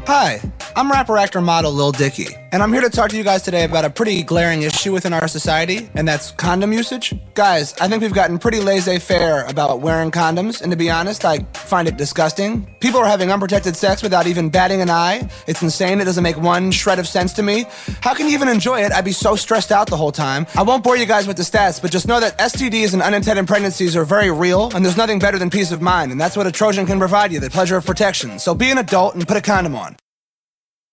Hi, I'm rapper, actor, model Lil Dicky, and I'm here to talk to you guys today about a pretty glaring issue within our society, and that's condom usage. Guys, I think we've gotten pretty laissez-faire about wearing condoms, and to be honest, I find it disgusting. People are having unprotected sex without even batting an eye. It's insane. It doesn't make one shred of sense to me. How can you even enjoy it? I'd be so stressed out the whole time. I won't bore you guys with the stats, but just know that STDs and unintended pregnancies are very real, and there's nothing better than peace of mind, and that's what a Trojan can provide you, the pleasure of protection. So be an adult and put a condom on.